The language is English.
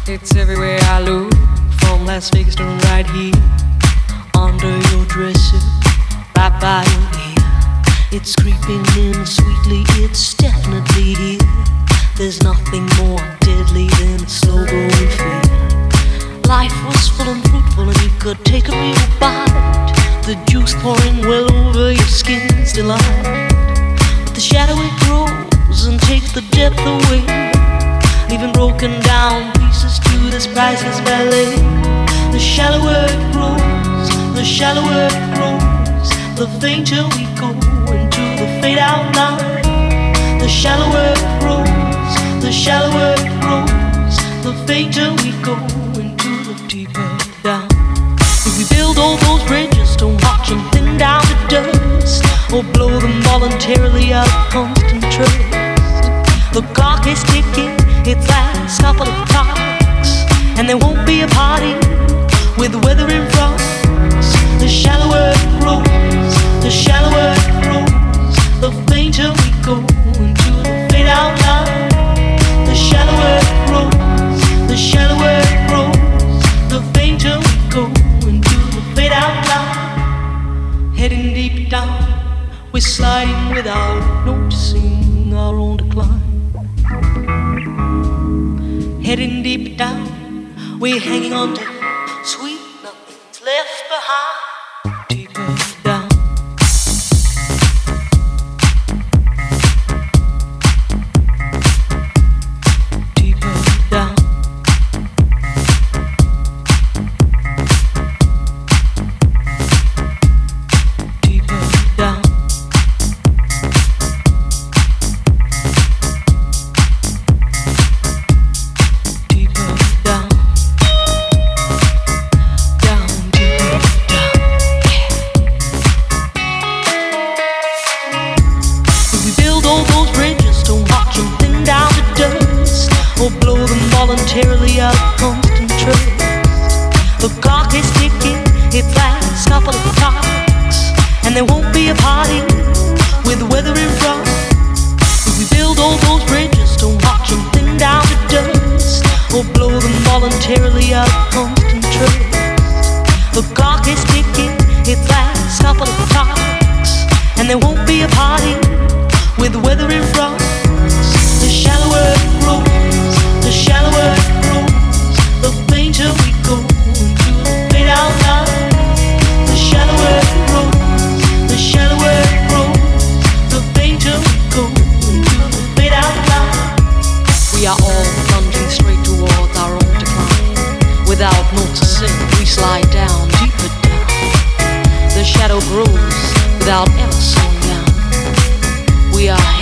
It's everywhere I look, from Las Vegas to right here, under your dresser, right by your ear. It's creeping in sweetly, it's definitely here. There's nothing more deadly than a slow growing fear. Life was full and fruitful and you could take a real bite. The juice pouring well over your skin's delight. But the shadow it grows and takes the depth away, leaving broken down pieces to this priceless ballet. The shallower it grows, the shallower it grows, the fainter we go into the fade out line. The shallower it grows, the shallower it grows, the fainter we go into the deeper down. If we build all those bridges, don't watch them thin down to dust, or blow them voluntarily out of constant trust. The clock is ticking, its last couple of clocks, and there won't be a party with weather in front. The shallower it grows, the shallower it grows, the fainter we go into the fade out line. The shallower it grows, the shallower it grows, the fainter we go into the fade out line. Heading deep down, we're sliding without noticing our own decline. Heading deep down, we're hanging on to sweet nothing's left behind. Deeper down. Deeper down. Deeper down. Voluntarily out of constant trust. The clock is ticking, its last couple of clocks, and there won't be a party with the weather in front. If we build all those bridges, don't watch them thin down to dust, or blow them voluntarily out of constant trust. The clock is ticking, its last couple of clocks, and there won't be a party with the weather in front. The shallower it grows, the shallower it grows, the fainter we go into the fade out line. The shallower it grows, the shallower it grows, the fainter we go into the fade out line. We are all plunging straight towards our own decline. Without noticing, we slide down, deeper down. The shadow grows without ever slowing down. We are